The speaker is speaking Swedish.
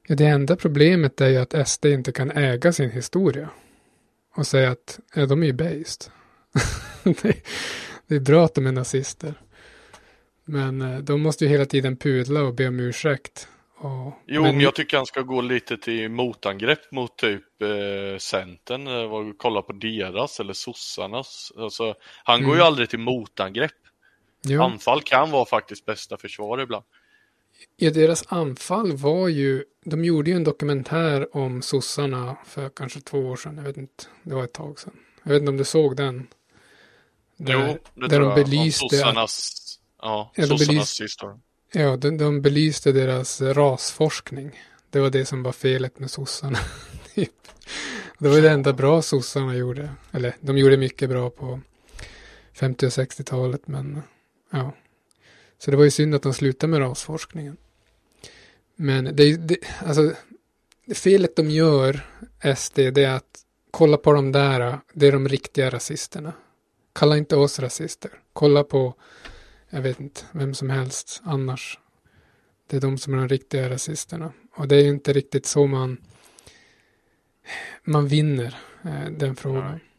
Ja, det enda problemet är ju att SD inte kan äga sin historia. Och säga att de är ju based. det är bra att de är nazister. Men de måste ju hela tiden pudla och be om ursäkt. Men jag tycker han ska gå lite till motangrepp mot typ Centern och kolla på deras eller sossarnas. Alltså, han går ju aldrig till motangrepp. Ja. Anfall kan vara faktiskt bästa försvar ibland. Ja, deras anfall var ju, de gjorde ju en dokumentär om sossarna för kanske 2 år sedan. Jag vet inte, det var ett tag sedan. Jag vet inte om du såg den. Där de belyste sossarnas, sossarnas historia. Ja, de belyste deras rasforskning. Det var det som var felet med sossarna. Det var det enda bra sossarna gjorde. Eller, de gjorde mycket bra på 50- och 60-talet, men ja. Så det var ju synd att de slutade med rasforskningen. Men alltså, det felet de gör, SD, det är att kolla på de där, det är de riktiga rasisterna. Kalla inte oss rasister. Kolla på, jag vet inte, vem som helst annars. Det är de som är de riktiga rasisterna. Och det är ju inte riktigt så man vinner den frågan.